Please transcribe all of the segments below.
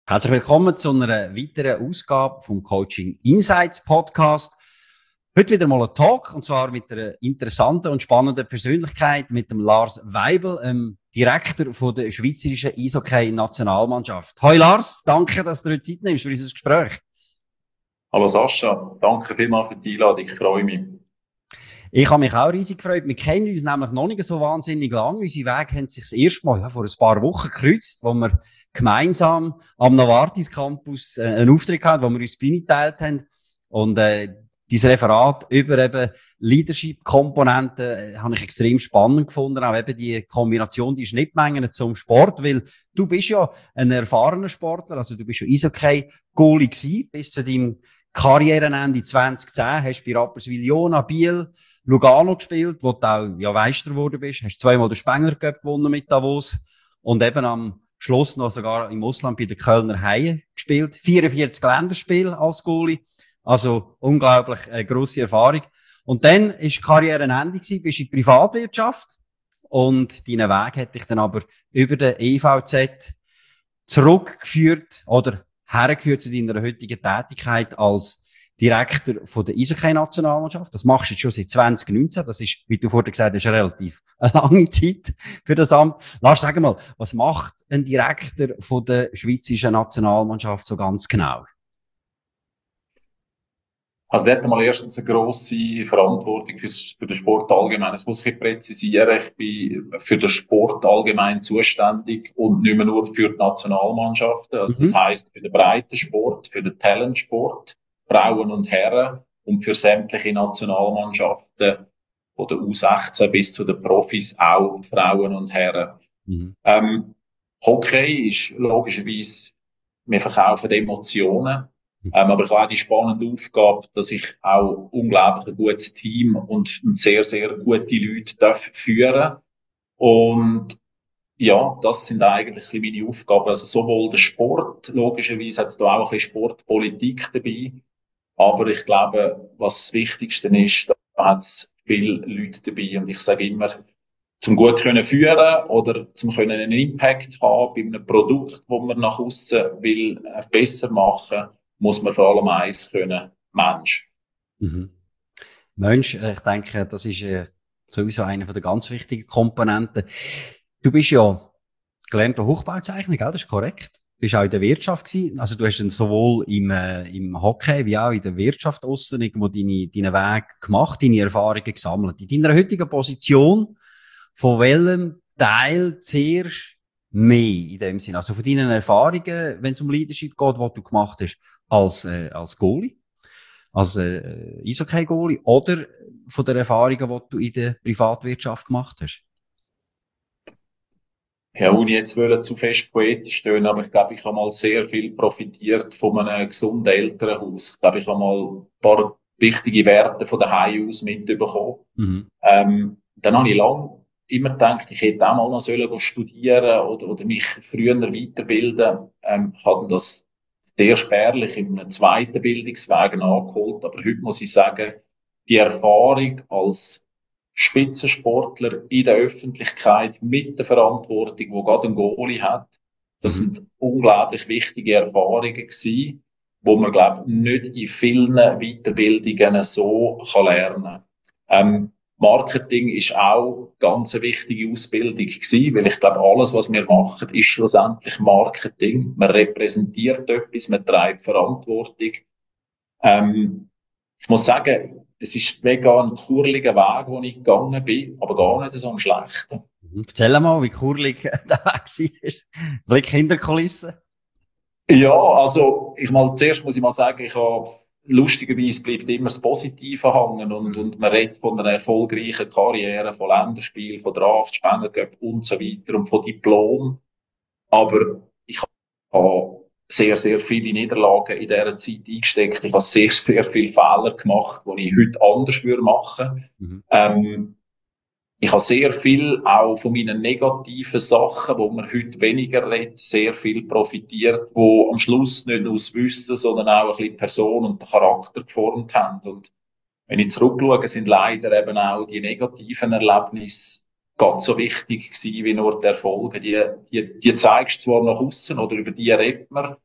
Herzlich willkommen zu einer weiteren Ausgabe vom Coaching Insights Podcast. Heute wieder mal ein Talk, und zwar mit einer interessanten und spannenden Persönlichkeit, mit dem Lars Weibel, Direktor von der Schweizerischen Eishockey-Nationalmannschaft. Hoi Lars, danke, dass du dir Zeit nimmst für unser Gespräch. Hallo Sascha, danke vielmals für die Einladung, ich freue mich. Ich habe mich auch riesig gefreut. Wir kennen uns nämlich noch nicht so wahnsinnig lang. Unsere Wege haben sich das erste Mal vor ein paar Wochen gekreuzt, wo wir gemeinsam am Novartis Campus einen Auftritt hatten, wo wir uns Bühne geteilt haben. Und dieses Referat über eben Leadership-Komponenten habe ich extrem spannend gefunden. Auch eben die Kombination, die Schnittmengen zum Sport, weil du bist ja ein erfahrener Sportler, also du bist ja Eishockey-Goalie gewesen, bis zu deinem Karrierenende 2010, hast bei Rapperswil-Jona, Biel, Lugano gespielt, wo du auch ja Meister geworden bist, hast zweimal den Spengler Cup gewonnen mit Davos und eben am Schluss noch sogar im Ausland bei den Kölner Haien gespielt, 44 Länderspiele als Goalie, also unglaublich grosse Erfahrung. Und dann ist die Karrierenende gewesen, bist in die Privatwirtschaft und dein Weg hat dich dann aber über den EVZ zurückgeführt oder hergeführt zu deiner heutigen Tätigkeit als Direktor von der Eishockey-Nationalmannschaft. Das machst du jetzt schon seit 2019. Das ist, wie du vorhin gesagt hast, eine relativ lange Zeit für das Amt. Lars, sag mal, was macht ein Direktor von der Schweizerischen Nationalmannschaft so ganz genau? Also dort mal erstens eine grosse Verantwortung für den Sport allgemein. Das muss ich präzisieren. Ich bin für den Sport allgemein zuständig und nicht mehr nur für die Nationalmannschaften. Also das heisst für den Breitensport, für den Talentsport, Frauen und Herren und für sämtliche Nationalmannschaften von der U16 bis zu den Profis, auch Frauen und Herren. Hockey ist logischerweise, wir verkaufen Emotionen. Aber ich habe auch die spannende Aufgabe, dass ich auch unglaublich ein gutes Team und sehr, sehr gute Leute führen darf. Und ja, das sind eigentlich meine Aufgaben. Also sowohl der Sport, logischerweise hat es da auch ein bisschen Sportpolitik dabei. Aber ich glaube, was das Wichtigste ist, da hat es viele Leute dabei. Und ich sage immer, zum gut können führen oder zum können einen Impact haben bei einem Produkt, wo man nach außen will besser machen, muss man vor allem eins können: Mensch. Mensch, ich denke, das ist sowieso eine der ganz wichtigen Komponenten. Du bist ja gelernter Hochbauzeichner, gell? Das ist korrekt. Du bist auch in der Wirtschaft gewesen. Also du hast dann sowohl im Hockey wie auch in der Wirtschaft aussen irgendwo deinen Weg gemacht, deine Erfahrungen gesammelt. In deiner heutigen Position, von welchem Teil zuerst mehr in dem Sinn? Also von deinen Erfahrungen, wenn es um Leadership geht, was du gemacht hast als Goalie, als Eishockey-Goalie, oder von den Erfahrungen, die du in der Privatwirtschaft gemacht hast? Ja, ohne jetzt zu fest poetisch stehen, aber ich glaube, ich habe mal sehr viel profitiert von einem gesunden Elternhaus. Ich glaube, ich habe mal ein paar wichtige Werte von daheim aus mitbekommen. Dann habe ich lange immer gedacht, ich hätte auch mal noch studieren oder mich früher weiterbilden. Habe das sehr spärlich in einem zweiten Bildungsweg nachgeholt. Aber heute muss ich sagen, die Erfahrung als Spitzensportler in der Öffentlichkeit mit der Verantwortung, die gerade ein Goalie hat, das sind unglaublich wichtige Erfahrungen gewesen, wo man, glaube ich, nicht in vielen Weiterbildungen so lernen kann. Marketing ist auch ganz eine wichtige Ausbildung gewesen, weil ich glaube, alles, was wir machen, ist schlussendlich Marketing. Man repräsentiert etwas, man trägt Verantwortung. Ich muss sagen, es ist mega ein kurliger Weg, den ich gegangen bin, aber gar nicht so ein schlechter. Erzähl mal, wie kurlig der Weg war. Blick hinter die Kulissen. Ja, also, zuerst muss ich mal sagen, lustigerweise bleibt immer das Positive hängen und man redet von einer erfolgreichen Karriere, von Länderspielen, von Draft, Spengler Cup und so weiter und von Diplom. Aber ich habe sehr, sehr viele Niederlagen in dieser Zeit eingesteckt. Ich habe sehr, sehr viele Fehler gemacht, die ich heute anders machen würde. Ich habe sehr viel auch von meinen negativen Sachen, wo man heute weniger redet, sehr viel profitiert, wo am Schluss nicht nur das Wissen, sondern auch ein bisschen Person und den Charakter geformt haben. Und wenn ich zurückschaue, sind leider eben auch die negativen Erlebnisse ganz so wichtig gewesen, wie nur die Erfolge. Die zeigst du zwar nach außen oder über die redet man,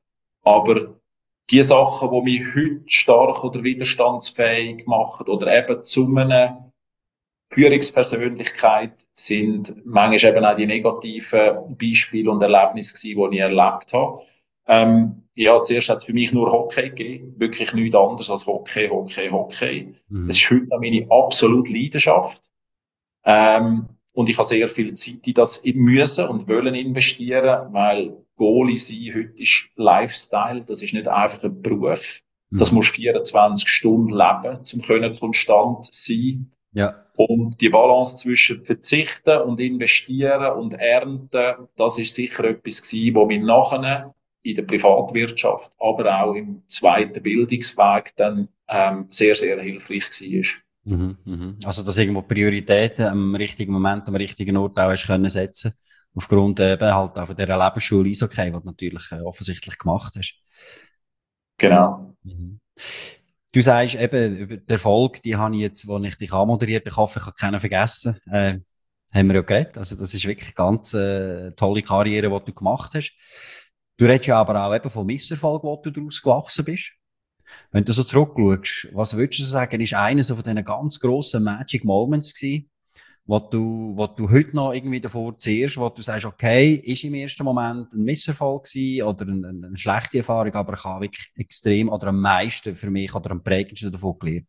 Aber die Sachen, die mich heute stark oder widerstandsfähig machen oder eben zu einer Führungspersönlichkeit, sind manchmal eben auch die negativen Beispiele und Erlebnisse gewesen, die ich erlebt habe. Ja, zuerst hat es für mich nur Hockey gegeben. Wirklich nichts anderes als Hockey, Hockey, Hockey. Es ist heute noch meine absolute Leidenschaft. Und ich habe sehr viel Zeit in das müssen und wollen investieren, weil Goalie sein heute ist Lifestyle. Das ist nicht einfach ein Beruf. Das musst 24 Stunden leben, um konstant sein. Ja. Und die Balance zwischen Verzichten und Investieren und Ernten, das ist sicher etwas gewesen, was mir nachher in der Privatwirtschaft, aber auch im zweiten Bildungsweg dann sehr, sehr hilfreich war. Also, dass irgendwo Prioritäten am richtigen Moment, am richtigen Ort auch hast können setzen. Aufgrund eben halt auch von dieser Lebensschule Eishockey, die du natürlich offensichtlich gemacht hast. Genau. Du sagst eben, über den Erfolg, die habe ich jetzt, wo ich dich anmoderiert, ich hoffe, ich habe keinen vergessen, haben wir ja geredet. Also, das ist wirklich eine ganz tolle Karriere, die du gemacht hast. Du redest ja aber auch eben vom Misserfolg, wo du daraus gewachsen bist. Wenn du so zurückschaust, was würdest du sagen, ist einer so von diesen ganz grossen Magic Moments gewesen, wo du heute noch irgendwie davor zehrst, wo du sagst, okay, ist im ersten Moment ein Misserfolg gewesen oder eine schlechte Erfahrung, aber ich habe wirklich extrem oder am meisten für mich oder am prägendsten davon gelernt?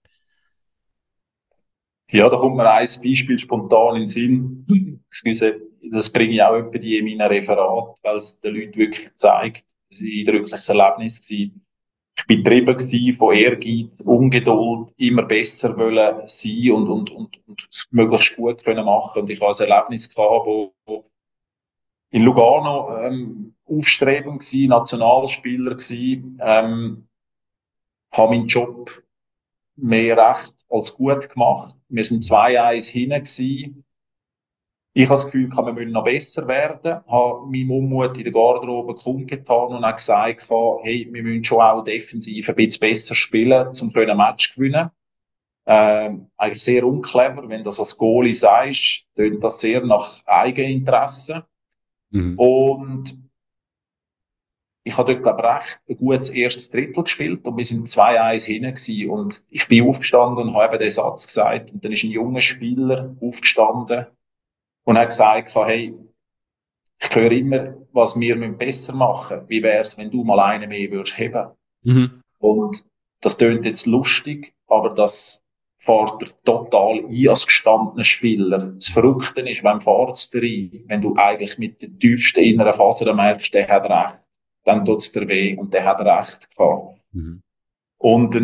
Ja, da kommt mir ein Beispiel spontan in den Sinn. Excuse, das bringe ich auch etwa die in meinen Referat, weil es den Leuten wirklich zeigt. Es war ein eindrückliches Erlebnis gewesen. Ich bin getrieben von Ehrgeiz, Ungeduld, immer besser wollen sein und es möglichst gut können machen. Und ich habe ein Erlebnis gehabt, wo in Lugano aufstrebend war, Nationalspieler war, habe meinen Job mehr recht als gut gemacht. Wir sind 2-1 hinten gewesen. Ich habe das Gefühl, wir müssen noch besser werden. Habe meinen Unmut in der Garderobe kundgetan und habe gesagt, hey, wir müssen schon auch defensiv ein bisschen besser spielen, um ein Match zu gewinnen. Eigentlich sehr unclever, wenn du das als Goalie sagst, tönt das sehr nach Eigeninteresse. Und ich habe dort, glaube ich, recht ein gutes erstes Drittel gespielt und wir sind 2-1 hinten gewesen. Und ich bin aufgestanden und habe eben den Satz gesagt. Und dann ist ein junger Spieler aufgestanden und hat gesagt, hey, ich höre immer, was wir besser machen müssen. Wie wär's, wenn du mal einen mehr würdest heben? Und das tönt jetzt lustig, aber das fährt er total ein als gestandener Spieler. Das Verrückte ist, wenn fahrt's rein, wenn du eigentlich mit der tiefsten inneren Faser merkst, der hat recht, dann tut's dir weh und der hat recht gehabt. Und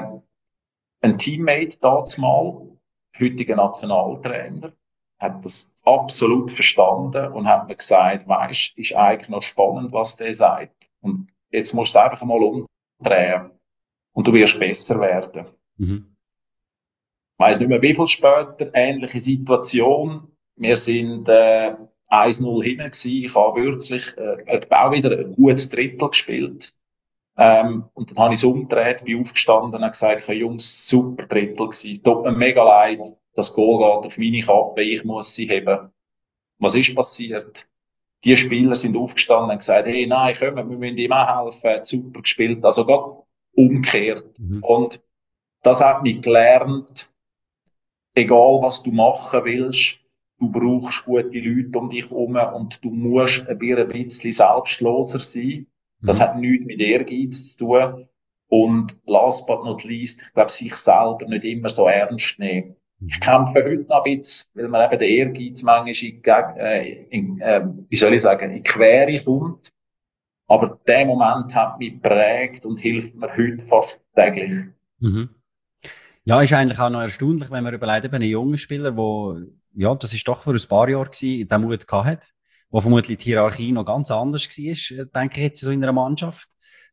ein Teammate dazumal, heutiger Nationaltrainer, hat das absolut verstanden und hat mir gesagt, weisst, ist eigentlich noch spannend, was der sagt. Und jetzt musst du es einfach mal umdrehen. Und du wirst besser werden. Ich weiss nicht mehr, wie viel später, ähnliche Situation. Wir sind 1-0 hinten gewesen. Ich habe wirklich auch wieder ein gutes Drittel gespielt. Und dann habe ich es umgedreht, bin aufgestanden und habe gesagt, Jungs, super Drittel gewesen. Tut mir mega leid, das Goal geht auf meine Kappe, ich muss sie heben. Was ist passiert? Die Spieler sind aufgestanden und haben gesagt, hey, nein, komm, wir müssen ihm auch helfen, super gespielt. Also gerade umgekehrt. Und das hat mich gelernt, egal was du machen willst, du brauchst gute Leute um dich herum und du musst ein bisschen selbstloser sein. Das hat nichts mit Ehrgeiz zu tun. Und last but not least, ich glaube, sich selber nicht immer so ernst nehmen. Ich kämpfe heute noch ein bisschen, weil man eben den Ehrgeiz manchmal wie soll ich sagen, in Quere kommt. Aber der Moment hat mich geprägt und hilft mir heute fast täglich. Ja, ist eigentlich auch noch erstaunlich, wenn man überlegt, eben einen jungen Spieler, ja, das ist doch vor ein paar Jahren gewesen, den Mut gehabt hat, wo vermutlich die Hierarchie noch ganz anders war, denke ich jetzt so in einer Mannschaft.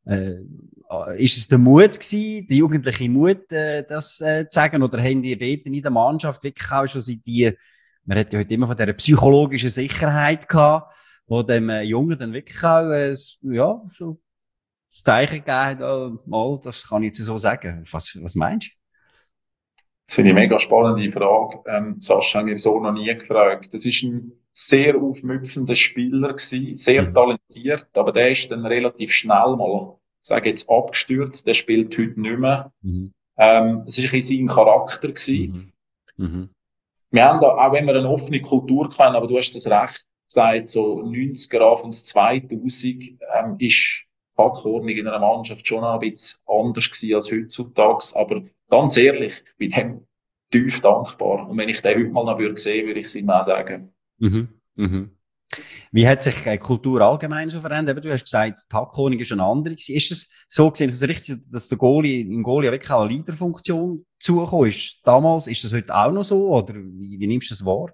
Ist es der Mut gewesen, die jugendliche Mut, das zu sagen, oder haben die dort in der Mannschaft wirklich auch schon man hat ja heute immer von dieser psychologischen Sicherheit gehabt, wo dem Jungen dann wirklich auch, ja, so das Zeichen gegeben hat, mal, das kann ich jetzt so sagen. Was meinst du? Das finde ich eine mega spannende Frage. Sascha hat mir so noch nie gefragt. Das ist ein sehr aufmüpfender Spieler gewesen, sehr talentiert, aber der ist dann relativ schnell mal sage jetzt abgestürzt, der spielt heute nicht mehr. Mhm. Es war ein bisschen sein Charakter gewesen. Mhm. Wir haben da, auch wenn wir eine offene Kultur kennen, aber du hast das recht gesagt, so 90er, Anfangs 2000, ist Hackordnung in einer Mannschaft schon ein bisschen anders gewesen als heutzutage. Aber ganz ehrlich, ich bin dem tief dankbar. Und wenn ich den heute mal noch sehen würde, würde ich es ihm auch sagen. Mhm. Mhm. Wie hat sich die Kultur allgemein so verändert? Du hast gesagt, die Hackordnung ist eine andere gewesen. Ist es so gesehen, dass es richtig, dass der Goalie, im Goalie wirklich auch eine Leaderfunktion zugekommen ist? Damals, ist das heute auch noch so? Oder wie nimmst du das wahr?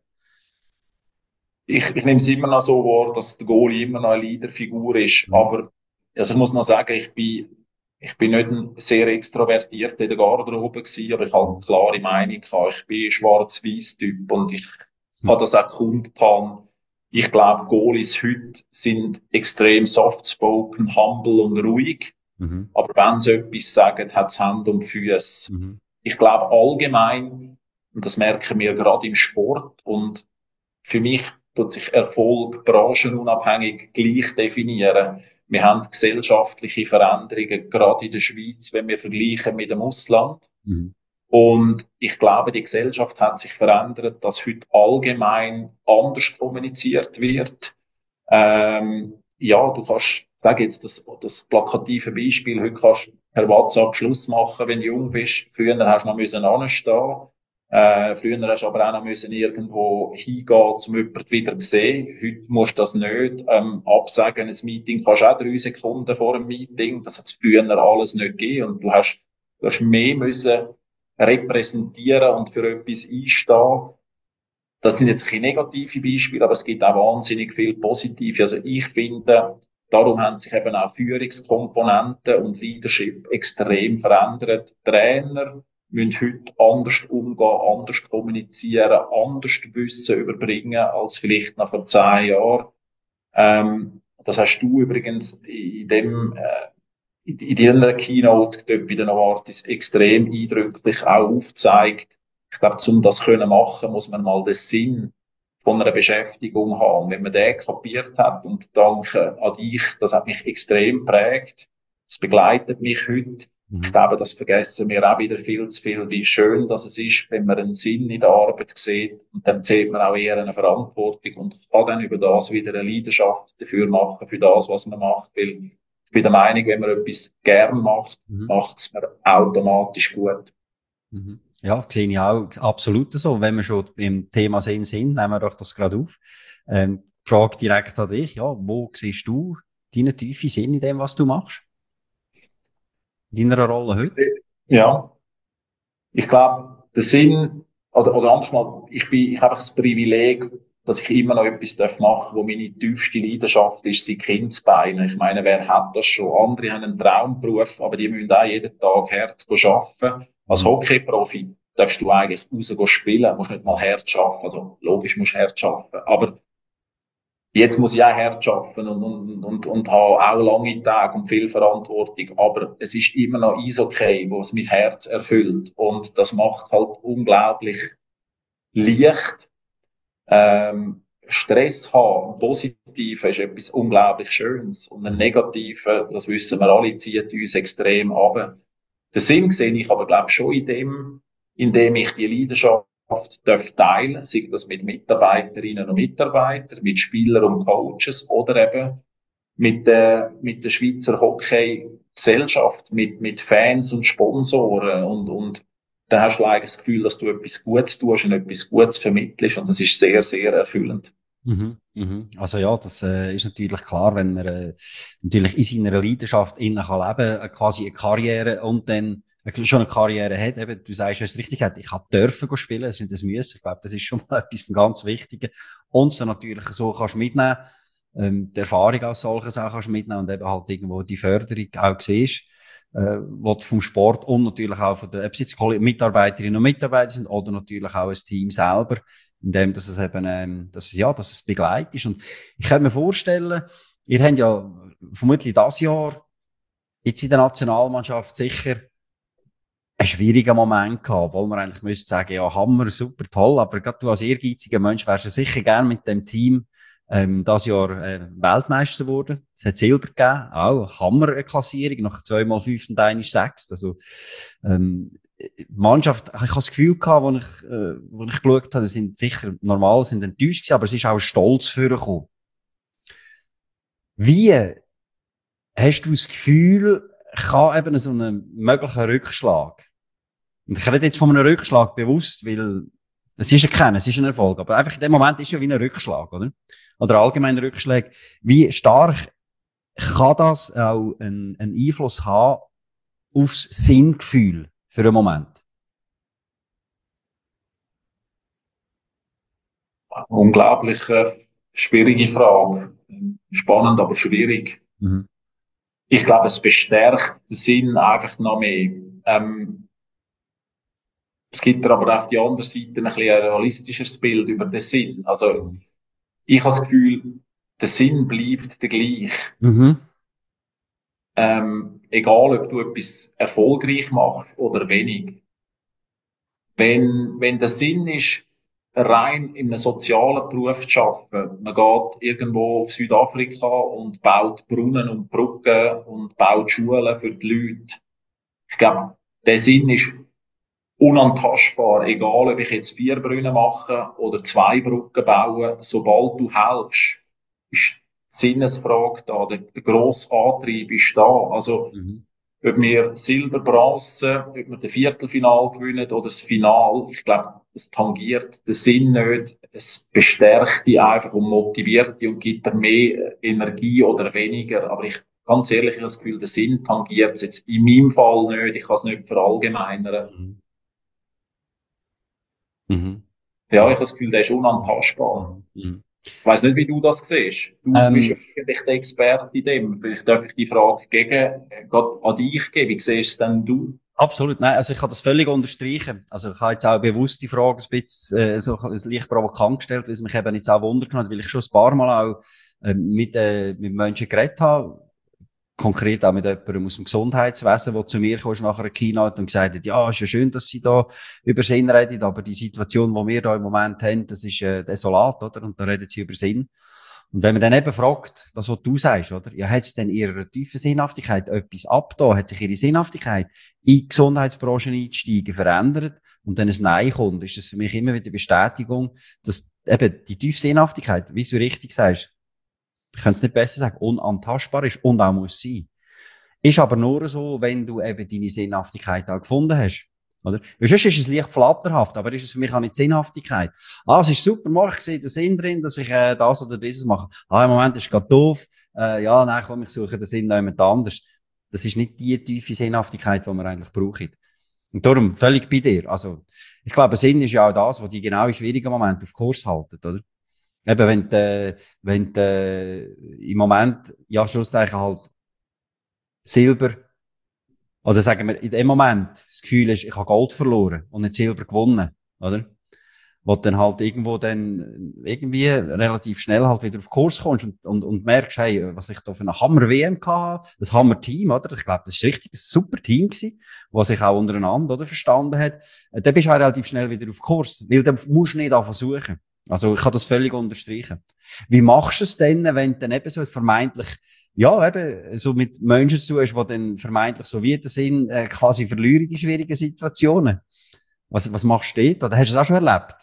Ich nehme es immer noch so wahr, dass der Goalie immer noch eine Leaderfigur ist. Mhm. Aber, also ich muss noch sagen, ich bin nicht ein sehr extrovertierter in der Garderobe gewesen, aber ich habe eine klare Meinung gehabt. Ich bin ein Schwarz-Weiß-Typ und ich habe das auch kundgetan. Ich glaube, Goalies heute sind extrem soft-spoken, humble und ruhig. Mhm. Aber wenn sie etwas sagen, hat es Hände und Füße. Mhm. Ich glaube allgemein, und das merken wir gerade im Sport, und für mich tut sich Erfolg branchenunabhängig gleich definieren. Wir haben gesellschaftliche Veränderungen, gerade in der Schweiz, wenn wir vergleichen mit dem Ausland. Mhm. Und ich glaube, die Gesellschaft hat sich verändert, dass heute allgemein anders kommuniziert wird. Ja, du kannst, sag jetzt das plakative Beispiel, heute kannst du per WhatsApp Schluss machen, wenn du jung bist. Früher hast du noch müssen anstehen. Früher hast du aber auch noch müssen irgendwo hingehen, um jemanden wieder zu sehen. Heute musst du das nicht. Absagen, ein Meeting kannst du auch 3 Sekunden vor dem Meeting. Das hat es früher alles nicht gegeben. Und du hast mehr müssen repräsentieren und für etwas einstehen. Das sind jetzt keine negative Beispiele, aber es gibt auch wahnsinnig viel positive. Also ich finde, darum haben sich eben auch Führungskomponenten und Leadership extrem verändert. Trainer müssen heute anders umgehen, anders kommunizieren, anders Wissen überbringen als vielleicht noch vor 10 Jahren. Das hast du übrigens in dieser Keynote dort bei den Novartis extrem eindrücklich auch aufgezeigt. Ich glaube, um das können machen, muss man mal den Sinn von einer Beschäftigung haben. Und wenn man den kapiert hat, und danke an dich, das hat mich extrem prägt. Das begleitet mich heute. Ich glaube, das vergessen wir auch wieder viel zu viel, wie schön das es ist, wenn man einen Sinn in der Arbeit sieht. Und dann sieht man auch eher eine Verantwortung und kann dann über das wieder eine Leidenschaft dafür machen, für das, was man macht. Weil ich bin der Meinung, wenn man etwas gern macht, macht es mir automatisch gut. Mhm. Ja, sehe ich auch absolut so. Wenn wir schon im Thema Sinn sind, nehmen wir doch das gerade auf. Frage direkt an dich. Ja, wo siehst du deinen tiefen Sinn in dem, was du machst? In deiner Rolle heute? Ja, ich glaube, der Sinn, oder anders mal, ich habe das Privileg, dass ich immer noch etwas machen darf, wo meine tiefste Leidenschaft ist, sind Kindsbeine. Ich meine, wer hat das schon? Andere haben einen Traumberuf, aber die müssen auch jeden Tag hart arbeiten. Als Hockeyprofi darfst du eigentlich rausgehen spielen, musst nicht mal hart arbeiten. Also, logisch musst du hart arbeiten. Aber jetzt muss ich auch hart arbeiten und habe auch lange Tage und viel Verantwortung. Aber es ist immer noch Eishockey, wo es mein Herz erfüllt. Und das macht halt unglaublich leicht. Stress haben, positiv ist etwas unglaublich Schönes. Und ein negativer, das wissen wir alle, zieht uns extrem ab. Den Sinn sehe ich aber, glaube ich, schon in dem ich die Leidenschaft darf teilen, sei das mit Mitarbeiterinnen und Mitarbeitern, mit Spielern und Coaches oder eben mit der Schweizer Hockey-Gesellschaft, mit Fans und Sponsoren und dann hast du eigentlich das Gefühl, dass du etwas Gutes tust und etwas Gutes vermittelst und das ist sehr, sehr erfüllend. Mhm, mhm. Also ja, das ist natürlich klar, wenn man natürlich in seiner Leidenschaft innen kann leben, quasi eine Karriere und dann schon eine Karriere hat. Eben, du sagst, es richtig hat, ich habe dürfen spielen, es ist nicht das Müssen. Ich glaube, das ist schon mal etwas ganz Wichtiges. Und so natürlich so kannst du mitnehmen, die Erfahrung als solches auch kannst du mitnehmen und eben halt irgendwo die Förderung auch siehst, wo du vom Sport und natürlich auch von den, ob es jetzt Mitarbeiterinnen und Mitarbeiter sind oder natürlich auch ein Team selber, indem dass es eben, dass es begleitet ist. Und ich könnte mir vorstellen, ihr habt ja vermutlich das Jahr jetzt in der Nationalmannschaft sicher einen schwierigen Moment gehabt, wo man eigentlich müsste sagen, ja, Hammer, super, toll, aber gerade du als ehrgeiziger Mensch wärst du sicher gern mit dem Team das Jahr Weltmeister geworden. Es hat Silber gegeben, auch Hammerklassierung, nach 2x5 und 1x6. Also, die Mannschaft, ich habe das Gefühl gehabt, wo ich geschaut habe, sind sicher normal, sind enttäuscht gewesen, aber es ist auch Stolz vorgekommen. Wie hast du das Gefühl, kann eben so einen möglichen Rückschlag, und ich rede jetzt von einem Rückschlag bewusst, weil es ist es ist ein Erfolg, aber einfach in dem Moment ist es ja wie ein Rückschlag, oder? Oder allgemeiner Rückschlag. Wie stark kann das auch einen Einfluss haben aufs Sinngefühl für einen Moment? Unglaublich schwierige Frage. Spannend, aber schwierig. Mhm. Ich glaube, es bestärkt den Sinn einfach noch mehr. Es gibt aber auf die andere Seite ein bisschen ein realistischeres Bild über den Sinn. Also, ich habe das Gefühl, der Sinn bleibt der gleich. Mhm. Egal, ob du etwas erfolgreich machst oder wenig. Wenn der Sinn ist, rein in einem sozialen Beruf zu arbeiten, man geht irgendwo auf Südafrika und baut Brunnen und Brücken und baut Schulen für die Leute. Ich glaube, der Sinn ist unantastbar, egal ob ich jetzt 4 Brunnen mache oder 2 Brücken baue, sobald du helfst, ist die Sinnesfrage da, der grosse Antrieb ist da. Also, ob wir Silber, Bronze, ob wir das Viertelfinal gewinnen oder das Final, ich glaube, es tangiert den Sinn nicht. Es bestärkt die einfach und motiviert die und gibt dir mehr Energie oder weniger. Aber ganz ehrlich, ich habe das Gefühl, der Sinn tangiert es jetzt in meinem Fall nicht. Ich kann es nicht verallgemeinern. Mhm. Ja, ich habe das Gefühl, der ist unantastbar. Mhm. Ich weiss nicht, wie du das siehst. Du bist ja eigentlich der Experte in dem. Vielleicht darf ich die Frage gerade an dich geben. Wie siehst denn du? Absolut, nein, also ich kann das völlig unterstreichen. Also ich habe jetzt auch bewusst die Frage ein bisschen so leicht provokant gestellt, weil es mich eben jetzt auch wundert hat, weil ich schon ein paar Mal auch mit Menschen geredet habe, konkret auch mit jemandem aus dem Gesundheitswesen, der zu mir kam nach einer Keynote und gesagt hat, ja, ist ja schön, dass Sie da über Sinn reden, aber die Situation, die wir da im Moment haben, das ist desolat, oder? Und da reden Sie über Sinn. Und wenn man dann eben fragt, das, was du sagst, oder? Ja, hat es denn ihrer tiefen Sinnhaftigkeit etwas abgetan? Hat sich ihre Sinnhaftigkeit in die Gesundheitsbranche einsteigen verändert? Und dann ein Nein kommt, ist das für mich immer wieder Bestätigung, dass eben die tiefe Sinnhaftigkeit, wie du richtig sagst, ich kann es nicht besser sagen, unantastbar ist und auch muss sein. Ist aber nur so, wenn du eben deine Sinnhaftigkeit auch gefunden hast. Oder? Weil sonst ist es leicht flatterhaft, aber ist es für mich auch nicht Sinnhaftigkeit. Ah, es ist super, ich sehe den Sinn drin, dass ich das oder dieses mache. Ah, im Moment ist es gerade doof. Ja, nein, komm, ich suche den Sinn noch jemand anders. Das ist nicht die tiefe Sinnhaftigkeit, die man eigentlich braucht. Und darum, völlig bei dir. Also, ich glaube, Sinn ist ja auch das, was die genau in schwierigen Momenten auf Kurs halten, oder? Eben, im Moment, ja, schlussendlich halt Silber, oder sagen wir, in dem Moment das Gefühl ist, ich habe Gold verloren und nicht Silber gewonnen, oder? Wo du dann halt irgendwo dann irgendwie relativ schnell halt wieder auf Kurs kommst und merkst, hey, was ich da für eine Hammer-WM hatte, das Hammer-Team, oder? Ich glaube, das ist richtig ein super Team gewesen, was sich auch untereinander, oder, verstanden hat. Dann bist du auch relativ schnell wieder auf Kurs, weil dann musst du nicht anfangen suchen. Also, ich kann das völlig unterstreichen. Wie machst du es denn, wenn du dann eben so vermeintlich, ja, eben, so mit Menschen zu tun hast, die dann vermeintlich so wie sind, quasi verlieren die schwierigen Situationen? Was machst du dort? Oder hast du das auch schon erlebt?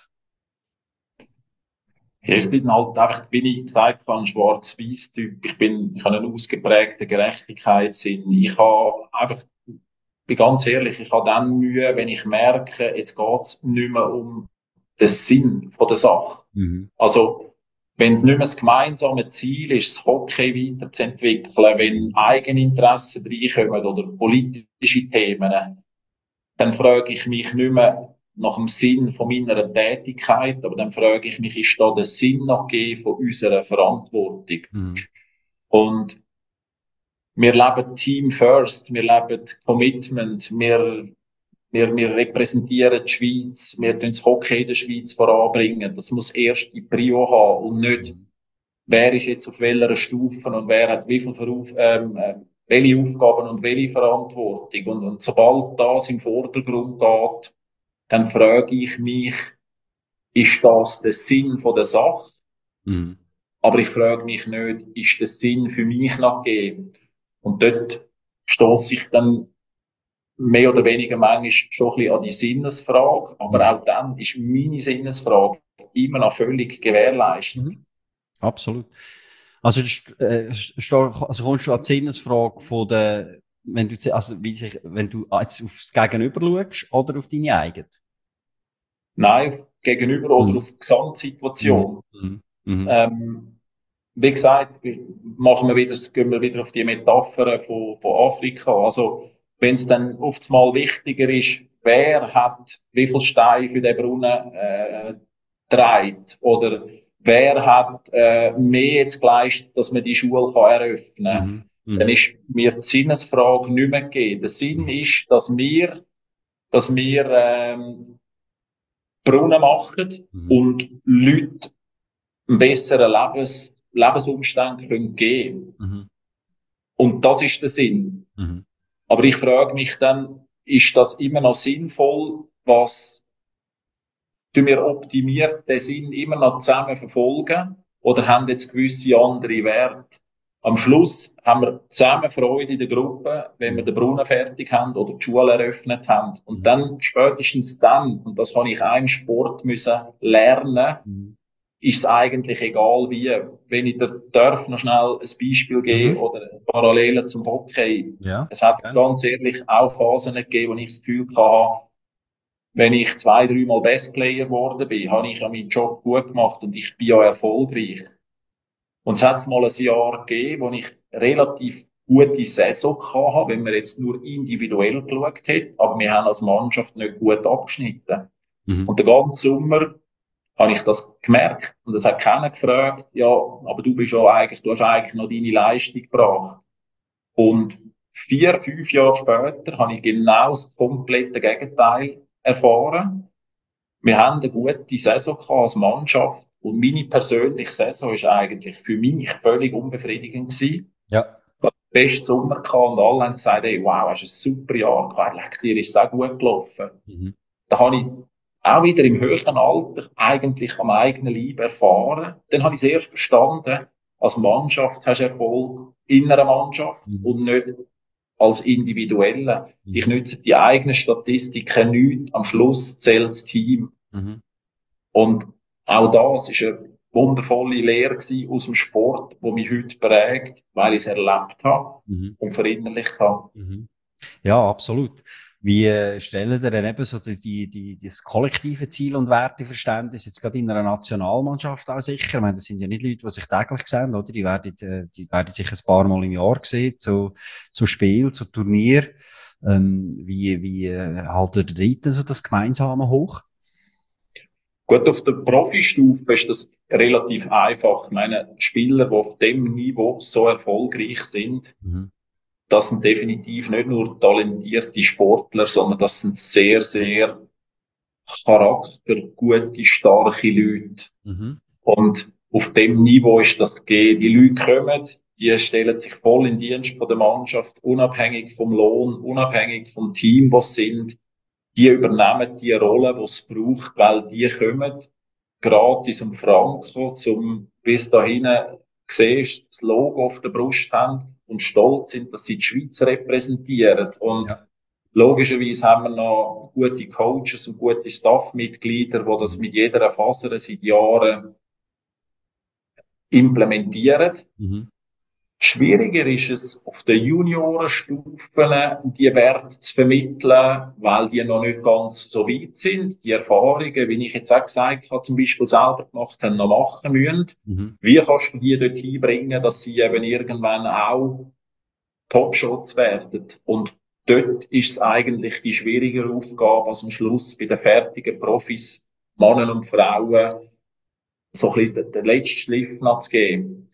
Ja, ich bin halt einfach, wie ich gesagt habe, ein Schwarz-Weiß-Typ. Ich habe einen ausgeprägten Gerechtigkeitssinn. Bin ganz ehrlich, ich habe dann Mühe, wenn ich merke, jetzt geht's nicht mehr um den Sinn von der Sache. Mhm. Also, wenn es nicht mehr das gemeinsame Ziel ist, das Hockey weiterzuentwickeln, wenn Eigeninteressen reinkommen oder politische Themen, dann frage ich mich nicht mehr nach dem Sinn von meiner Tätigkeit, aber dann frage ich mich, ist da der Sinn noch gegeben von unserer Verantwortung? Mhm. Und wir leben Team First, wir leben Commitment, wir repräsentieren die Schweiz, wir tun das Hockey in der Schweiz voranbringen. Das muss erst die Prio haben und nicht, wer ist jetzt auf welcher Stufe und wer hat welche Aufgaben und welche Verantwortung. Und sobald das im Vordergrund geht, dann frage ich mich, ist das der Sinn von der Sache? Mhm. Aber ich frage mich nicht, ist der Sinn für mich noch gegeben? Und dort stosse ich dann mehr oder weniger manchmal schon ein bisschen an die Sinnesfrage. Aber auch dann ist meine Sinnesfrage immer noch völlig gewährleistet. Absolut. Also, also kommst du an die Sinnesfrage von der, wenn du, also, wenn du jetzt aufs Gegenüber schaust oder auf deine eigene? Nein, gegenüber oder auf die Gesamtsituation. Wie gesagt, gehen wir wieder auf die Metapher von Afrika. Also, wenn es dann oft mal wichtiger ist, wer hat wie viel Steine für den Brunnen getragen oder wer hat mehr jetzt geleistet, dass man die Schule kann eröffnen kann, dann ist mir die Sinnesfrage nicht mehr gegeben. Der Sinn ist, dass wir Brunnen machen und Leute einen besseren Lebensumstand können geben. Und das ist der Sinn. Aber ich frage mich dann, ist das immer noch sinnvoll, was wir optimiert den Sinn immer noch zusammen verfolgen oder haben jetzt gewisse andere Werte? Am Schluss haben wir zusammen Freude in der Gruppe, wenn wir den Brunnen fertig haben oder die Schule eröffnet haben. Und dann, spätestens dann, und das habe ich auch im Sport müssen lernen, ist es eigentlich egal wie. Wenn ich darf noch schnell ein Beispiel geben oder Parallelen zum Hockey. Ja, es hat ganz ehrlich auch Phasen gegeben, wo ich das Gefühl hatte, wenn ich 2-3 Mal Bestplayer geworden bin, habe ich ja meinen Job gut gemacht und ich bin ja erfolgreich. Und es hat mal ein Jahr gegeben, wo ich relativ gute Saison hatte, wenn man jetzt nur individuell geschaut hat, aber wir haben als Mannschaft nicht gut abgeschnitten. Und den ganzen Sommer habe ich das gemerkt. Und es hat keiner gefragt, ja, aber du hast eigentlich noch deine Leistung gebracht. Und 4-5 Jahre später habe ich genau das komplette Gegenteil erfahren. Wir haben eine gute Saison gehabt als Mannschaft und meine persönliche Saison ist eigentlich für mich völlig unbefriedigend gewesen. Ja. Ich hatte den besten Sommer gehabt und alle haben gesagt, hey, wow, hast ein super Jahr gehabt, dir ist es auch gut gelaufen. Da habe ich auch wieder im höheren Alter eigentlich am eigenen Leib erfahren. Dann habe ich es erst verstanden, als Mannschaft hast du Erfolg in einer Mannschaft und nicht als Individuelle. Ich nütze die eigenen Statistiken nicht. Am Schluss zählt das Team. Und auch das ist eine wundervolle Lehre gewesen aus dem Sport, die mich heute prägt, weil ich es erlebt habe und verinnerlicht habe. Ja, absolut. Wie stellen ihr denn eben so das kollektive Ziel- und Werteverständnis jetzt gerade in einer Nationalmannschaft auch sicher? Ich meine, das sind ja nicht Leute, die sich täglich sehen, oder? Die werden sich ein paar Mal im Jahr sehen, zu Spiel, zu Turnier. Wie haltet ihr dort so das Gemeinsame hoch? Gut, auf der Profistufe ist das relativ einfach. Ich meine, Spieler, die auf dem Niveau so erfolgreich sind, das sind definitiv nicht nur talentierte Sportler, sondern das sind sehr, sehr charaktergute, starke Leute. Und auf dem Niveau ist das gegeben. Die Leute kommen, die stellen sich voll in Dienst von der Mannschaft, unabhängig vom Lohn, unabhängig vom Team, was sind. Die übernehmen die Rolle, die es braucht, weil die kommen gratis um Franco, bis dahin siehst, das Logo auf der Brust haben und stolz sind, dass sie die Schweiz repräsentieren. Und logischerweise haben wir noch gute Coaches und gute Staffmitglieder, die das mit jeder Faser seit Jahren implementieren. Schwieriger ist es, auf den Juniorenstufen die Werte zu vermitteln, weil die noch nicht ganz so weit sind. Die Erfahrungen, wie ich jetzt auch gesagt habe, zum Beispiel selber gemacht haben, noch machen müssen. Wie kannst du die dorthin bringen, dass sie eben irgendwann auch Top-Shots werden? Und dort ist es eigentlich die schwierigere Aufgabe, als am Schluss bei den fertigen Profis, Männer und Frauen, so ein bisschen den letzten Schliff noch zu geben.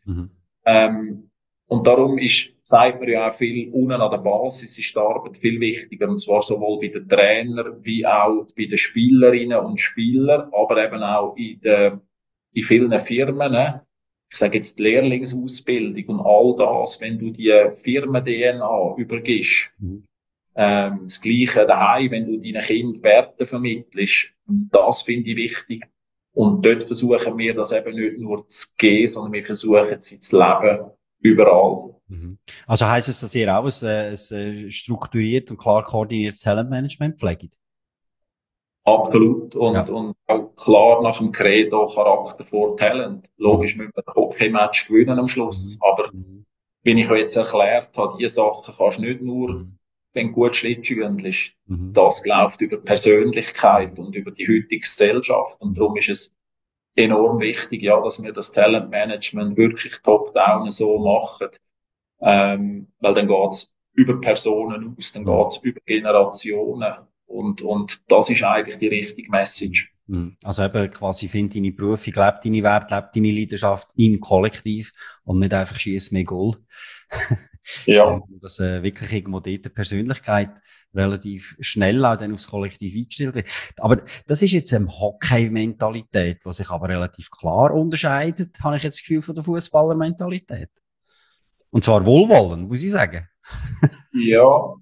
Und darum sagt man ja auch viel, unten an der Basis ist die Arbeit viel wichtiger, und zwar sowohl bei den Trainern wie auch bei den Spielerinnen und Spielern, aber eben auch in vielen Firmen. Ich sage jetzt die Lehrlingsausbildung und all das, wenn du die Firmen-DNA übergibst. Das Gleiche daheim, wenn du deinen Kindern Werte vermittelst. Das finde ich wichtig. Und dort versuchen wir das eben nicht nur zu gehen, sondern wir versuchen sie zu leben, überall. Also heisst es, dass ihr auch ein strukturiert und klar koordiniertes Talentmanagement pflegt? Absolut. Und auch klar nach dem Credo Charakter vor Talent. Logisch müssen wir ein Hockey-Match gewinnen am Schluss. Aber, wie ich euch jetzt erklärt habe, diese Sachen kannst du nicht nur, wenn du gut Schlittschuh-Göndelst. Das läuft über Persönlichkeit und über die heutige Gesellschaft. Und darum ist es enorm wichtig, ja, dass wir das Talentmanagement wirklich top-down so machen. Weil dann geht's über Personen aus, dann geht's über Generationen. Und das ist eigentlich die richtige Message. Also eben quasi find deine Berufung, leb deine Werte, leb deine Leidenschaft im Kollektiv und nicht einfach schieß mehr Goal. Ja. Dass wirklich irgendwo dort die Persönlichkeit relativ schnell auch dann aufs Kollektiv eingestellt wird. Aber das ist jetzt eine Hockey-Mentalität, die sich aber relativ klar unterscheidet, habe ich jetzt das Gefühl, von der Fußballer-Mentalität. Und zwar wohlwollend, muss ich sagen. Ja,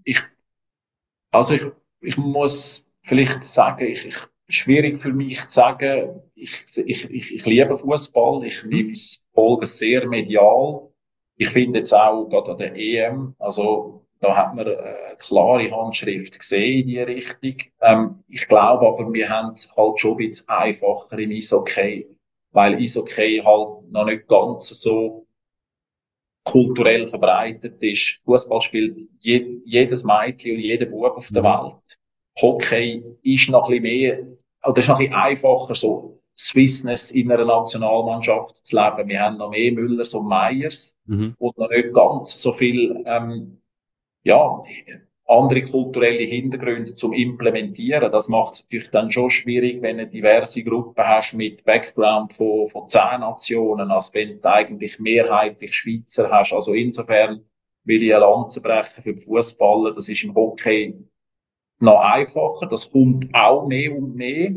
ich muss vielleicht sagen, schwierig für mich zu sagen, ich liebe Fußball, ich nehme es Folgen sehr medial. Ich finde jetzt auch gerade an der EM, also da hat man eine klare Handschrift gesehen in die Richtung. Ich glaube aber, wir haben es halt schon ein bisschen einfacher im Eishockey, weil Eishockey halt noch nicht ganz so kulturell verbreitet ist. Fußball spielt jedes Mädchen und jeder Bub auf der Welt. Hockey ist noch ein bisschen mehr, oder ist noch ein bisschen einfacher, so Swissness in einer Nationalmannschaft zu leben. Wir haben noch mehr Müllers und Meyers und noch nicht ganz so viel, ja, andere kulturelle Hintergründe zum Implementieren. Das macht es natürlich dann schon schwierig, wenn du diverse Gruppen hast mit Background von 10 Nationen, als wenn du eigentlich mehrheitlich Schweizer hast. Also insofern will ich eine Lanze brechen für die Fußballer. Das ist im Hockey noch einfacher. Das kommt auch mehr und mehr.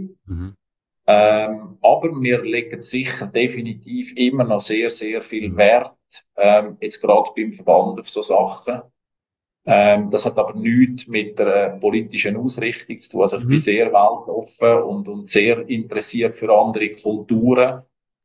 Aber wir legen sicher definitiv immer noch sehr, sehr viel Wert, jetzt gerade beim Verband auf so Sachen. Das hat aber nichts mit der politischen Ausrichtung zu tun. Also ich bin sehr weltoffen und sehr interessiert für andere Kulturen.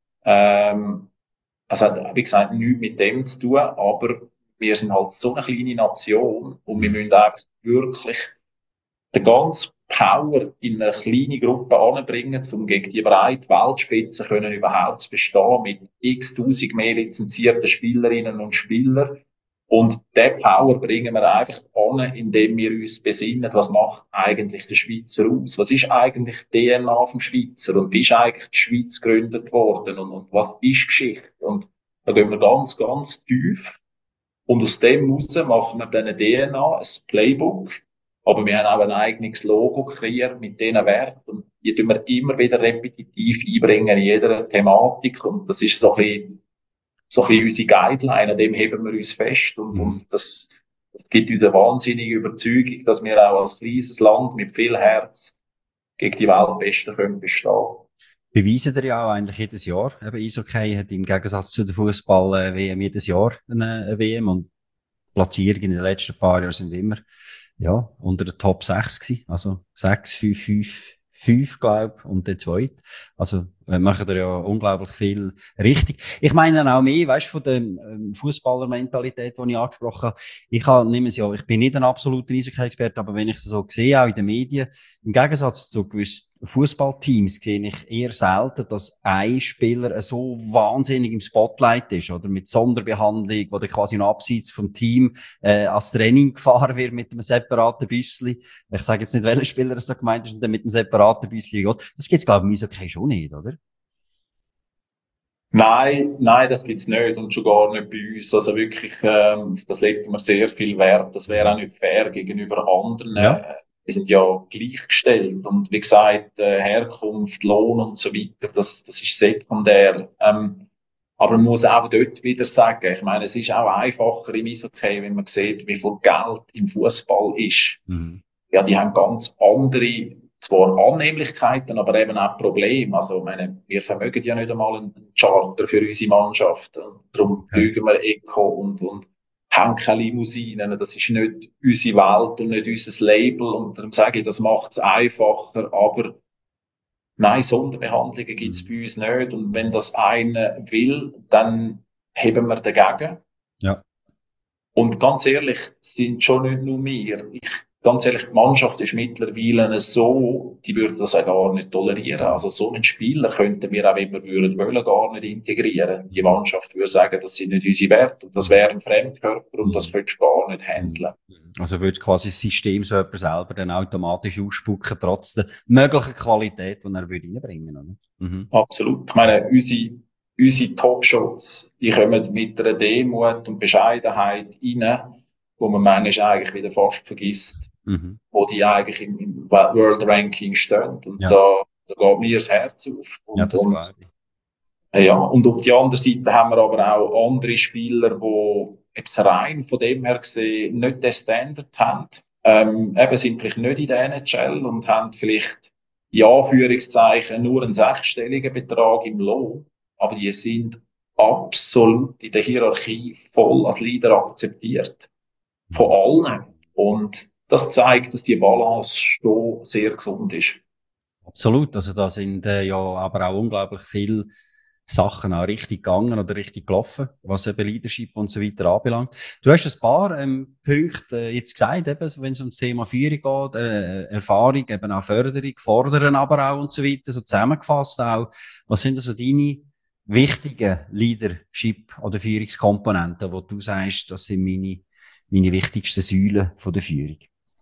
Es hat, wie gesagt, nichts mit dem zu tun, aber wir sind halt so eine kleine Nation und wir müssen einfach wirklich den ganzen Power in eine kleine Gruppe anbringen, um gegen die breite Weltspitze können überhaupt zu bestehen, mit x-tausend mehr lizenzierten Spielerinnen und Spielern. Und den Power bringen wir einfach an, indem wir uns besinnen, was macht eigentlich der Schweizer aus? Was ist eigentlich die DNA vom Schweizer? Und wie ist eigentlich die Schweiz gegründet worden? Und was ist Geschichte? Und da gehen wir ganz, ganz tief. Und aus dem heraus machen wir dann eine DNA, ein Playbook. Aber wir haben auch ein eigenes Logo kreiert mit diesen Werten. Und die tun wir immer wieder repetitiv einbringen in jeder Thematik. Und das ist so ein bisschen unsere Guideline, an dem heben wir uns fest. Und das gibt uns eine wahnsinnige Überzeugung, dass wir auch als kleines Land mit viel Herz gegen die Weltbesten können bestehen. Beweisen ihr ja auch eigentlich jedes Jahr. Eben Eishockey hat im Gegensatz zu der Fußball-WM jedes Jahr eine WM und Platzierungen in den letzten paar Jahren sind immer, ja, unter der Top 6 gewesen. Also 6, 5, 5, 5, glaub, und der zweite. Also, machen da ja unglaublich viel richtig. Ich meine dann auch mehr, weißt du, von der Fußballermentalität, die ich angesprochen habe. Nehme es ja, ich bin nicht ein absoluter Eishockey-Experte, aber wenn ich es so sehe, auch in den Medien, im Gegensatz zu gewissen Fußballteams sehe ich eher selten, dass ein Spieler so wahnsinnig im Spotlight ist, oder mit Sonderbehandlung, wo der quasi noch abseits vom Team als Training gefahren wird mit einem separaten Büssli. Ich sage jetzt nicht, welcher Spieler es da gemeint ist und dann mit einem separaten Büssli geht. Das gibt's, glaube ich, im Eishockey schon nicht, oder? Nein, das gibt's nicht und schon gar nicht bei uns. Also wirklich, das legt man sehr viel Wert. Das wäre auch nicht fair gegenüber anderen. Ja. Wir sind ja gleichgestellt und wie gesagt, Herkunft, Lohn und so weiter, das ist sekundär. Aber man muss auch dort wieder sagen, ich meine, es ist auch einfacher im Eishockey, wenn man sieht, wie viel Geld im Fußball ist. Ja, die haben ganz andere, zwar Annehmlichkeiten, aber eben auch Probleme. Also, ich meine, wir vermögen ja nicht einmal einen Charter für unsere Mannschaft. Und darum fliegen wir Eco und haben keine Limousinen. Das ist nicht unsere Welt und nicht unser Label. Und darum sage ich, das macht es einfacher. Aber Nein, Sonderbehandlungen gibt's bei uns nicht. Und wenn das einer will, dann heben wir dagegen. Ja. Und ganz ehrlich, sind schon nicht nur wir. Ganz ehrlich, die Mannschaft ist mittlerweile so, die würde das auch gar nicht tolerieren. Also so einen Spieler könnten wir auch, wenn wir würden wollen, gar nicht integrieren. Die Mannschaft würde sagen, das sind nicht unsere Werte und das wäre ein Fremdkörper und das könntest du gar nicht handeln. Also würde quasi das System so jemand selber dann automatisch ausspucken, trotz der möglichen Qualität, die er würde reinbringen würde. Mhm. Absolut. Ich meine, unsere Top-Shots, die kommen mit einer Demut und Bescheidenheit rein, wo man manchmal eigentlich wieder fast vergisst, wo die eigentlich im World Ranking stehen. Und da geht mir das Herz auf. Und auf der anderen Seite haben wir aber auch andere Spieler, die jetzt rein von dem her gesehen nicht den Standard haben. Eben sind vielleicht nicht in der NHL und haben vielleicht in Anführungszeichen nur einen sechsstelligen Betrag im Lohn. Aber die sind absolut in der Hierarchie voll als Leader akzeptiert. Von allen. Und das zeigt, dass die Balance schon sehr gesund ist. Absolut. Also da sind ja aber auch unglaublich viele Sachen auch richtig gegangen oder richtig gelaufen, was eben Leadership und so weiter anbelangt. Du hast ein paar Punkte jetzt gesagt, eben, wenn es um das Thema Führung geht, Erfahrung, eben auch Förderung, Fordern aber auch und so weiter, so zusammengefasst auch. Was sind also deine wichtigen Leadership- oder Führungskomponenten, wo du sagst, das sind meine wichtigsten Säulen von der Führung?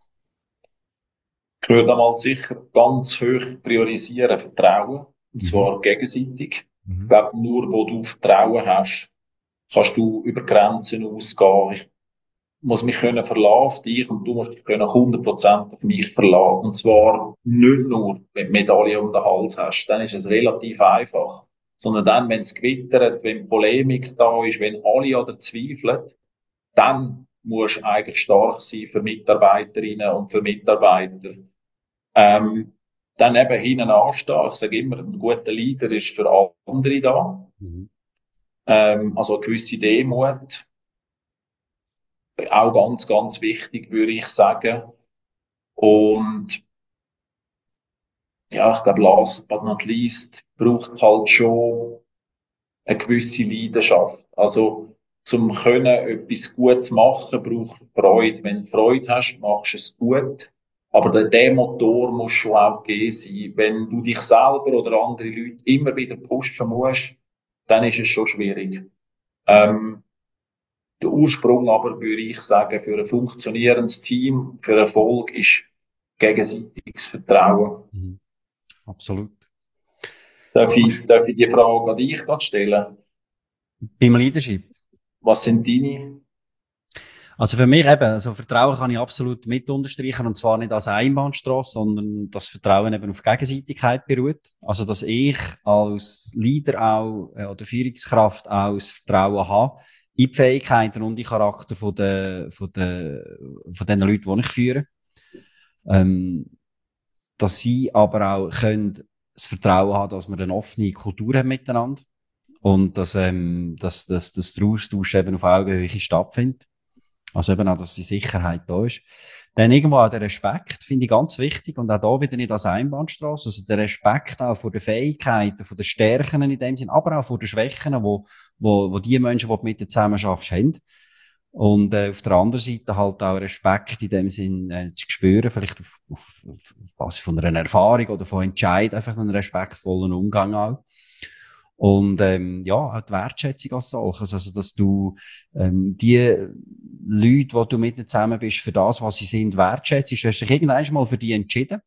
Ich würde einmal sicher ganz hoch priorisieren Vertrauen, und zwar gegenseitig. Ich glaube, nur wo du Vertrauen hast, kannst du über Grenzen ausgehen. Ich muss mich können verlassen auf dich und du musst dich können 100% auf mich verlassen. Und zwar nicht nur, wenn du Medaille um den Hals hast, dann ist es relativ einfach. Sondern dann, wenn es gewittert, wenn Polemik da ist, wenn alle an dir zweifeln, dann musst du eigentlich stark sein für Mitarbeiterinnen und für Mitarbeiter. Dann eben hinten anstehen. Ich sage immer, ein guter Leader ist für andere da. Also eine gewisse Demut. Auch ganz, ganz wichtig, würde ich sagen. Und ja, ich glaube, last but not least braucht halt schon eine gewisse Leidenschaft. Also zum können etwas Gutes machen, braucht Freude. Wenn du Freude hast, machst du es gut. Aber der Motor muss schon auch gegeben sein. Wenn du dich selber oder andere Leute immer wieder pushen musst, dann ist es schon schwierig. Der Ursprung aber, würde ich sagen, für ein funktionierendes Team, für Erfolg ist gegenseitiges Vertrauen. Absolut. Darf ich die Frage an dich stellen? Beim Leadership? Was sind deine? Also für mich eben, also Vertrauen kann ich absolut mit unterstreichen, und zwar nicht als Einbahnstrasse, sondern das Vertrauen eben auf Gegenseitigkeit beruht. Also dass ich als Leader auch oder Führungskraft auch das Vertrauen habe in die Fähigkeiten und die Charakter von den Leuten, die ich führe. Dass sie aber auch können das Vertrauen haben, dass wir eine offene Kultur haben miteinander und dass der Austausch eben auf Augenhöhe stattfindet. Also eben auch, dass die Sicherheit da ist. Dann irgendwo auch der Respekt finde ich ganz wichtig und auch da wieder nicht als Einbahnstrasse. Also der Respekt auch vor den Fähigkeiten, vor den Stärken in dem Sinn, aber auch vor den Schwächen, wo die Menschen, die du mit dir zusammen schaffst, haben. Und auf der anderen Seite halt auch Respekt in dem Sinn zu spüren, vielleicht auf Basis von einer Erfahrung oder von Entscheid, einfach einen respektvollen Umgang auch. Und ja, auch die Wertschätzung als solches, also dass du die Leute, die du mit ihnen zusammen bist, für das, was sie sind, wertschätzt. Du hast dich irgendwann mal für die entschieden.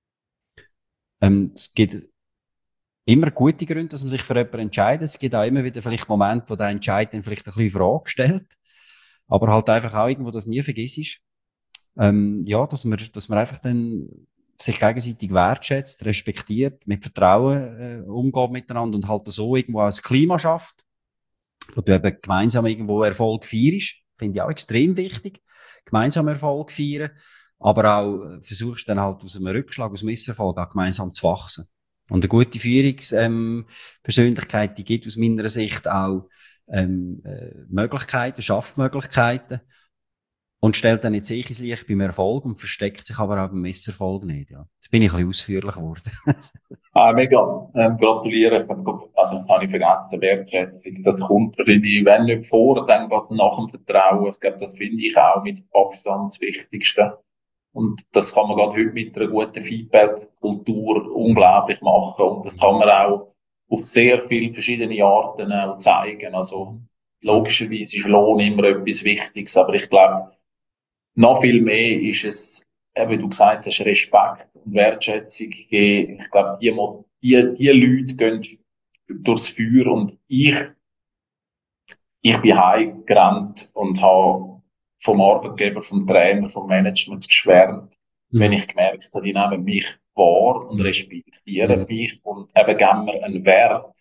Es gibt immer gute Gründe, dass man sich für jemanden entscheidet. Es gibt auch immer wieder vielleicht Momente, wo der Entscheid dann vielleicht ein bisschen in Frage stellt. Aber halt einfach auch irgendwo das nie vergisst. Ja, dass man einfach dann sich gegenseitig wertschätzt, respektiert, mit Vertrauen umgeht miteinander und halt so irgendwo ein Klima schafft, wo du eben gemeinsam irgendwo Erfolg feierst. Finde ich auch extrem wichtig. Gemeinsam Erfolg feiern, aber auch versuchst dann halt aus einem Rückschlag, aus einem Misserfolg auch gemeinsam zu wachsen. Und eine gute Führungspersönlichkeit, die gibt aus meiner Sicht auch Möglichkeiten, schafft Möglichkeiten, Und stellt dann nicht sich ins Licht beim Erfolg und versteckt sich aber auch beim Misserfolg nicht, ja. Jetzt bin ich ein bisschen ausführlich geworden. Mega. Gratuliere. Also, das habe ich vergessen, der Wertschätzung. Das kommt wahrscheinlich, wenn nicht vor, dann geht nach dem Vertrauen. Ich glaube, das finde ich auch mit Abstand das Wichtigste. Und das kann man gerade heute mit einer guten Feedback-Kultur unglaublich machen. Und das kann man auch auf sehr viele verschiedene Arten auch zeigen. Also, logischerweise ist Lohn immer etwas Wichtiges, aber ich glaube, noch viel mehr ist es, wie du gesagt hast, Respekt und Wertschätzung geben. Ich glaube, die Leute gehen durchs Feuer und ich bin heimgerannt und habe vom Arbeitgeber, vom Trainer, vom Management geschwärmt, wenn ich gemerkt habe, die nehmen mich wahr und respektieren mich und eben geben mir einen Wert.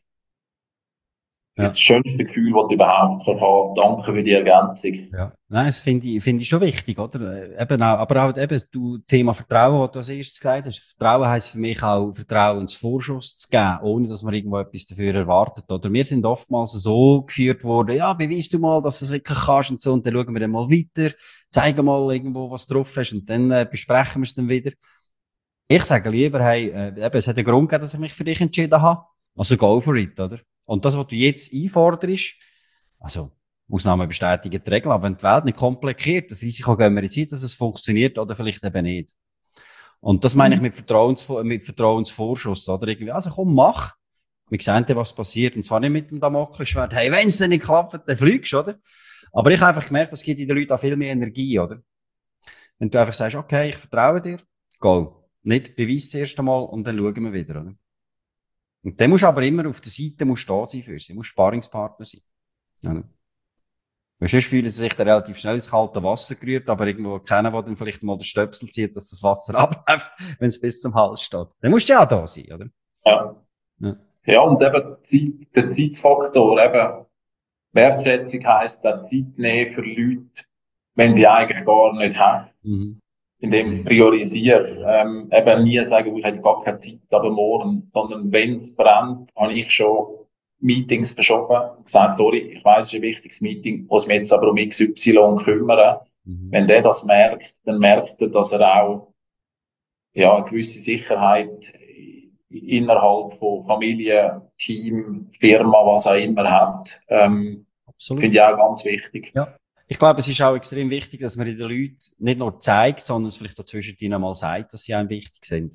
Ja. Das schönste Gefühl, das du überhaupt haben kannst. Danke für die Ergänzung. Ja. Nein, das finde ich schon wichtig, oder? Eben auch, aber auch eben, du, Thema Vertrauen, was du als erstes gesagt hast. Vertrauen heisst für mich auch, Vertrauensvorschuss zu geben, ohne dass man irgendwo etwas dafür erwartet, oder? Wir sind oftmals so geführt worden, ja, beweis du mal, dass du es wirklich kannst und so, und dann schauen wir dann mal weiter, zeigen mal irgendwo, was du drauf hast, und dann besprechen wir es dann wieder. Ich sage lieber, hey, eben, es hat einen Grund gegeben, dass ich mich für dich entschieden habe. Also go for it, oder? Und das, was du jetzt einforderst, also, Ausnahmen bestätigen die Regel, aber wenn die Welt nicht kompliziert, das Risiko gehen wir jetzt ein, dass es funktioniert oder vielleicht eben nicht. Und das meine ich mit Vertrauensvorschuss, oder? Irgendwie, also komm, mach. Wir sehen dann, was passiert. Und zwar nicht mit dem Damoklesschwert, hey, wenn es dann nicht klappt, dann fliegst du, oder? Aber ich habe einfach gemerkt, das gibt in den Leuten auch viel mehr Energie, oder? Wenn du einfach sagst, okay, ich vertraue dir, go. Nicht beweis das erste Mal und dann schauen wir wieder, oder? Und dann musst du aber immer auf der Seite da sein für sie. Du musst Sparringspartner sein. Oder? Weil sonst fühlen sie sich dann relativ schnell ins kalte Wasser gerührt, aber irgendwo keiner, der dann vielleicht mal den Stöpsel zieht, dass das Wasser abläuft, wenn es bis zum Hals steht. Dann musst du ja auch da sein, oder? Ja. Ja, Ja, und eben der Zeitfaktor, eben Wertschätzung heisst auch Zeit nehmen für Leute, wenn die eigentlich gar nicht haben. Indem priorisieren, eben nie sagen, ich habe gar keine Zeit, aber morgen, sondern wenn es brennt, habe ich schon Meetings verschoben und gesagt, sorry, ich weiss, es ist ein wichtiges Meeting, muss mich jetzt aber um XY kümmern. Wenn der das merkt, dann merkt er, dass er auch, ja, eine gewisse Sicherheit innerhalb von Familie, Team, Firma, was auch immer hat. absolut. Finde ich auch ganz wichtig. Ja. Ich glaube, es ist auch extrem wichtig, dass man den Leuten nicht nur zeigt, sondern es vielleicht dazwischen mal sagt, dass sie einem wichtig sind.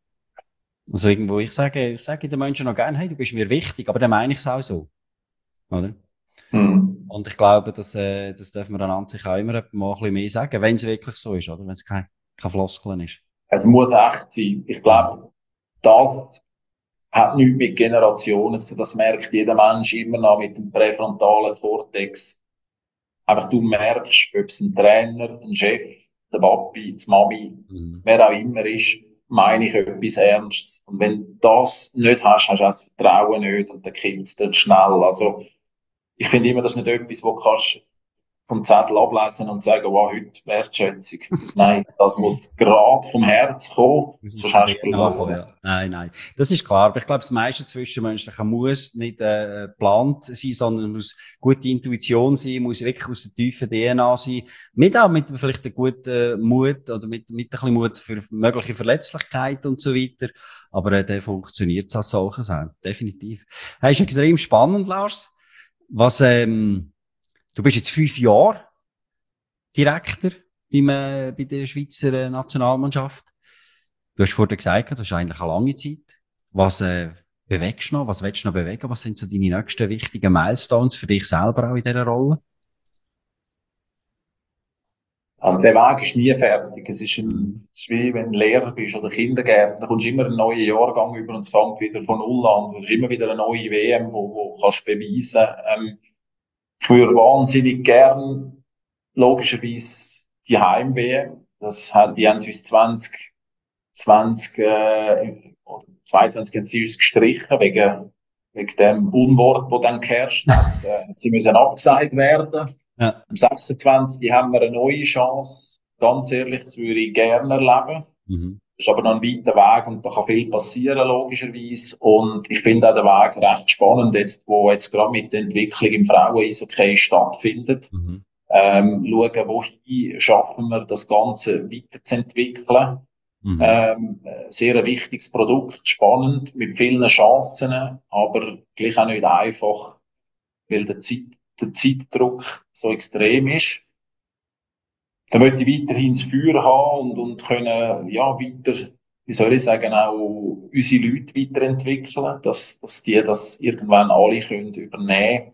Also irgendwo, ich sage den Menschen noch gerne, hey, du bist mir wichtig, aber dann meine ich es auch so. Oder? Und ich glaube, das dürfen wir an sich auch immer mal ein bisschen mehr sagen, wenn es wirklich so ist, oder? Wenn es kein Floskeln ist. Es muss echt sein. Ich glaube, das hat nichts mit Generationen zu tun. Das merkt jeder Mensch immer noch mit dem präfrontalen Kortex. Einfach du merkst, ob es ein Trainer, ein Chef, der Papi, die Mami, wer auch immer ist, meine ich etwas Ernstes. Und wenn du das nicht hast, hast du auch das Vertrauen nicht und dann kippt es dann schnell. Also, ich finde immer, das ist nicht etwas, wo du kannst vom Zettel ablesen und sagen, wow, heute Wertschätzung. Nein, das muss gerade vom Herz kommen, sonst hast du verloren. Ja. Nein. Das ist klar. Aber ich glaube, das meiste Zwischenmenschliche muss nicht geplant sein, sondern muss gute Intuition sein, muss wirklich aus der tiefen DNA sein. Auch mit vielleicht einem guten Mut oder mit ein bisschen Mut für mögliche Verletzlichkeit und so weiter. Aber der funktioniert es als solches auch. Definitiv. Hey, ist extrem spannend, Lars. Du bist jetzt 5 Jahre Direktor bei der Schweizer Nationalmannschaft. Du hast vorhin gesagt, das ist eigentlich eine lange Zeit. Was bewegst du noch? Was willst du noch bewegen? Was sind so deine nächsten wichtigen Milestones für dich selber auch in dieser Rolle? Also der Weg ist nie fertig. Es ist wie wenn du Lehrer bist oder Kindergärtner, da kommst du immer einen neuen Jahrgang über und es fängt wieder von Null an. Du hast immer wieder eine neue WM, wo kannst beweisen. Ich würde wahnsinnig gern, logischerweise, die Heim-WM. Die haben sie uns 22 haben sie uns gestrichen, wegen dem Unwort, das dann geherrscht hat. Sie müssen abgesagt werden. Ja. Am 26. haben wir eine neue Chance. Ganz ehrlich, das würde ich gerne erleben. Das ist aber noch ein weiter Weg und da kann viel passieren, logischerweise. Und ich finde auch den Weg recht spannend, wo jetzt gerade mit der Entwicklung im Frauen-Eishockey stattfindet. schauen, wohin schaffen wir das Ganze weiterzuentwickeln. Sehr ein wichtiges Produkt, spannend, mit vielen Chancen, aber gleich auch nicht einfach, weil der Zeitdruck so extrem ist. Dann möchte ich weiterhin das Feuer haben und können, ja, weiter, wie soll ich sagen, auch unsere Leute weiterentwickeln, dass die das irgendwann alle können übernehmen.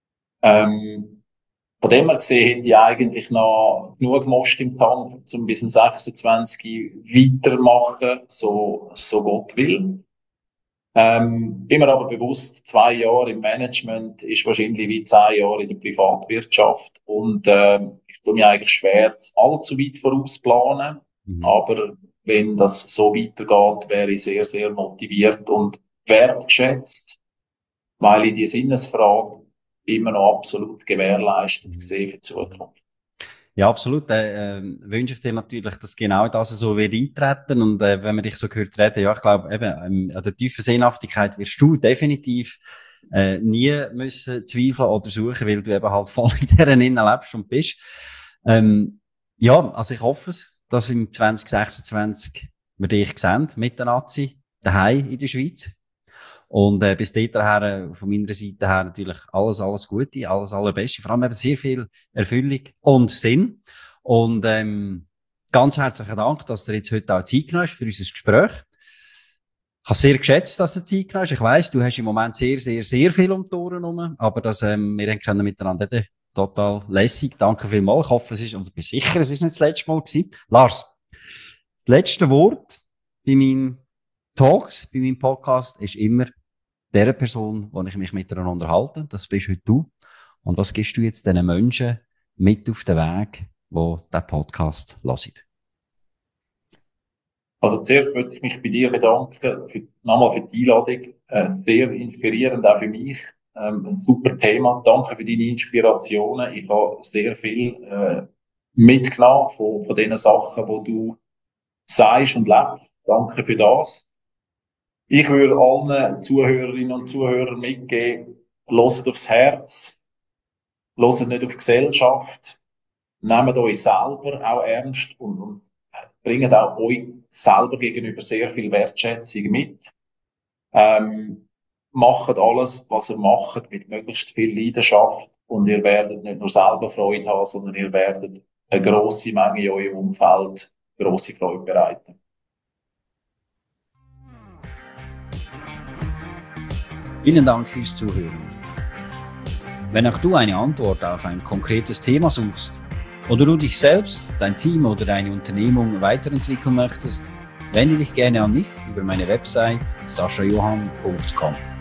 Von dem her gesehen hätte ich eigentlich noch genug Most im Tank, um bis zum 26 weitermachen, so Gott will. Bin mir aber bewusst, 2 Jahre im Management ist wahrscheinlich wie 10 Jahre in der Privatwirtschaft und ich tue mir eigentlich schwer, allzu weit vorausplanen. Aber wenn das so weitergeht, wäre ich sehr, sehr motiviert und wertgeschätzt, weil ich die Sinnesfrage immer noch absolut gewährleistet sehe für die Zukunft. Ja, absolut. Wünsche ich dir natürlich, dass genau das so wird eintreten. Und wenn man dich so gehört reden, ja, ich glaube, eben an der tiefen Sinnhaftigkeit wirst du definitiv nie müssen zweifeln oder suchen, weil du eben halt voll in deren Innen lebst und bist. Ja, also ich hoffe es, dass im 2026 wir dich sehen mit der Nazi daheim in der Schweiz. Und bis dahin von meiner Seite her natürlich alles Gute, alles Allerbeste. Vor allem eben sehr viel Erfüllung und Sinn. Und ganz herzlichen Dank, dass du jetzt heute auch Zeit genommen hast für unser Gespräch. Ich habe sehr geschätzt, dass du Zeit genommen hast. Ich weiss, du hast im Moment sehr, sehr, sehr viel um die Ohren herum. Aber wir können miteinander reden. Total lässig. Danke vielmals. Ich hoffe, ich bin sicher, es ist nicht das letzte Mal gewesen. Lars, das letzte Wort bei meinen Talks, bei meinem Podcast ist immer der Person, wo ich mich miteinander unterhalte. Das bist heute du. Und was gibst du jetzt diesen Menschen mit auf den Weg, die diesen Podcast hören? Also zuerst möchte ich mich bei dir bedanken, nochmal für die Einladung. Sehr inspirierend auch für mich. Ein super Thema. Danke für deine Inspirationen. Ich habe sehr viel mitgenommen von den Sachen, die du sagst und lebst. Danke für das. Ich würde allen Zuhörerinnen und Zuhörern mitgeben, hört aufs Herz, hört nicht auf die Gesellschaft, nehmt euch selber auch ernst und bringt auch euch selber gegenüber sehr viel Wertschätzung mit. Macht alles, was ihr macht, mit möglichst viel Leidenschaft und ihr werdet nicht nur selber Freude haben, sondern ihr werdet eine grosse Menge in eurem Umfeld grosse Freude bereiten. Vielen Dank fürs Zuhören. Wenn auch du eine Antwort auf ein konkretes Thema suchst oder du dich selbst, dein Team oder deine Unternehmung weiterentwickeln möchtest, wende dich gerne an mich über meine Website saschajohann.com.